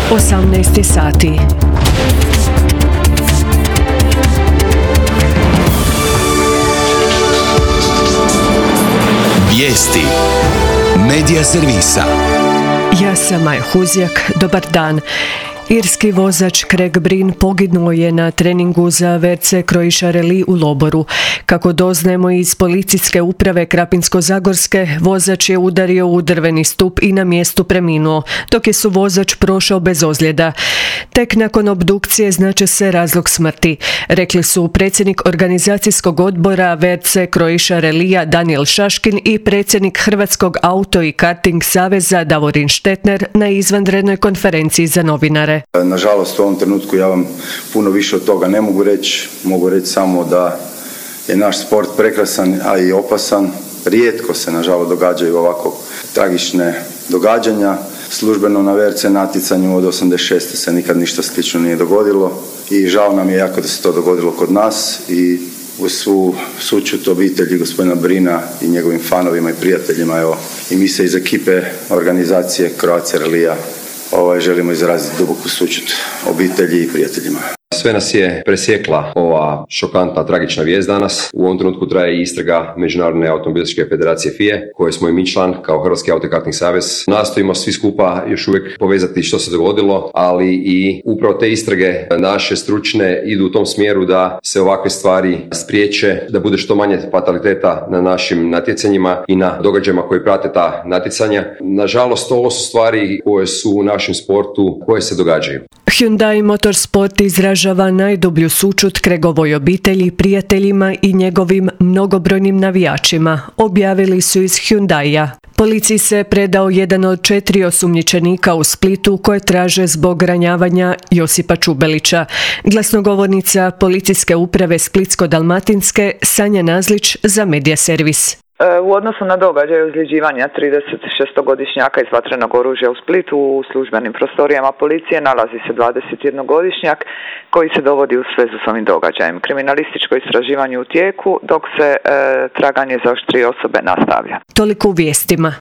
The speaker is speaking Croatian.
18 sati. Vijesti Medija servisa. Ja sam Maja Huzjak, dobar dan. Irski vozač Craig Breen poginuo je na treningu za WRC Croatia Rally u Loboru. Kako doznajemo iz policijske uprave Krapinsko-zagorske, vozač je udario u drveni stup i na mjestu preminuo, dok je suvozač prošao bez ozljeda. Tek nakon obdukcije znače se razlog smrti, rekli su predsjednik organizacijskog odbora WRC Croatia Rallya Daniel Šaškin i predsjednik Hrvatskog auto i karting saveza Davorin Štetner na izvanrednoj konferenciji za novinare. Nažalost, u ovom trenutku ja vam puno više od toga ne mogu reći. Mogu reći samo da je naš sport prekrasan, a i opasan. Rijetko se, nažalost, događaju ovako tragične događanja. Službeno na WRC natjecanju od 86. se nikad ništa slično nije dogodilo i žao nam je jako da se to dogodilo kod nas i uz svu sućut obitelji gospodina Breena i njegovim fanovima i prijateljima, evo, i mi se iz ekipe organizacije Croatia Rallya želimo izraziti duboku sućut obitelji i prijateljima. Sve nas je presjekla ova šokantna, tragična vijest danas. U ovom trenutku traje istraga Međunarodne automobilističke federacije FIA, koje smo i mi član kao Hrvatski auto i karting savez. Nastojimo svi skupa još uvijek povezati što se dogodilo, ali i upravo te istrage naše stručne idu u tom smjeru da se ovakve stvari spriječe, da bude što manje fataliteta na našim natjecanjima i na događajima koji prate ta natjecanja. Nažalost, ovo su stvari koje su u našem sportu koje se događaju. Hyundai Motorsport izražava najdublju sućut Craigovoj obitelji, prijateljima i njegovim mnogobrojnim navijačima, objavili su iz Hyundaia. Policiji se predao jedan od 4 osumnjičenika u Splitu koje traže zbog ranjavanja Josipa Čubelića. Glasnogovornica policijske uprave Splitsko-dalmatinske Sanja Nazlić za Medija servis. U odnosu na događaj ozljeđivanja 36-godišnjaka iz vatrenog oružja u Splitu u službenim prostorijama policije nalazi se 21-godišnjak koji se dovodi u svezu s ovim događajem. Kriminalističko istraživanje u tijeku dok se traganje za još 3 osobe nastavlja. Toliko u vijestima.